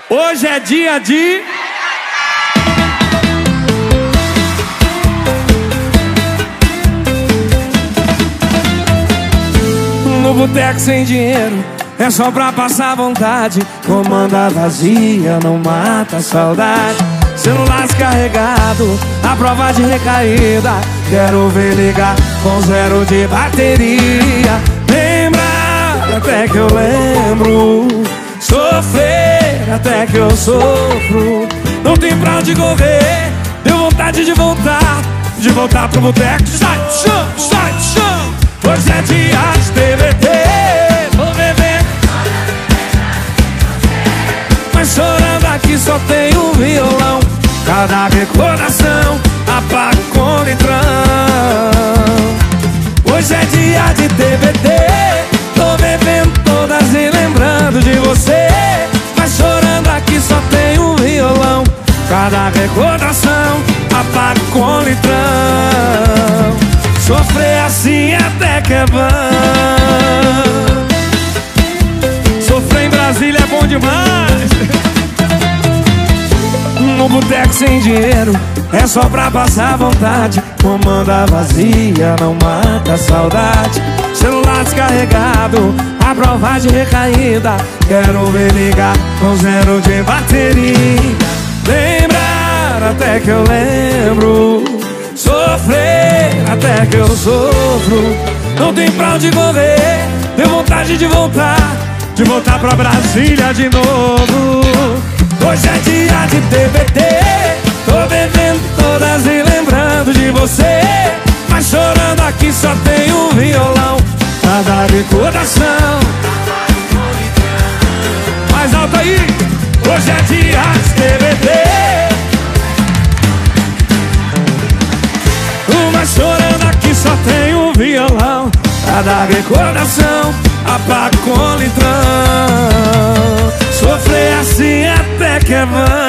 Hoje é dia de... No boteco sem dinheiro, é só pra passar vontade. Comanda vazia, não mata a saudade. Celular descarregado, a prova de recaída. Quero ver ligar com 0 de bateria. Lembrar até que eu lembro, sofrer até que eu sofro. Não tem pra onde correr, deu vontade de voltar pro boteco. Sai, chão, sai, chão. Hoje é dia de TBT, vou beber, mas chorando aqui só tem um violão. Cada recordação apaga com litrão. Hoje é dia de TBT, tô bebendo todas e lembrando de você, mas chorando aqui só tem um violão. Cada recordação apaga com litrão. Sofrer assim até que é bom. Sofrer em Brasília é bom demais. No boteco sem dinheiro, é só pra passar vontade. Comanda vazia, não mata a saudade. Celular descarregado, a prova de recaída. Quero ver ligar com 0 de bateria. Lembrar até que eu lembro, sofrer até que eu sofro. Não tem pra onde correr, deu vontade de voltar pra Brasília de novo. Hoje é dia de TBT, tô bebendo todas e lembrando de você, mas chorando aqui só tem um violão. Cada recordação. Mais alto aí. Hoje é dia de TBT, mas chorando aqui só tem um violão. Cada recordação apaga com litrão. Sofrer assim até que é bom.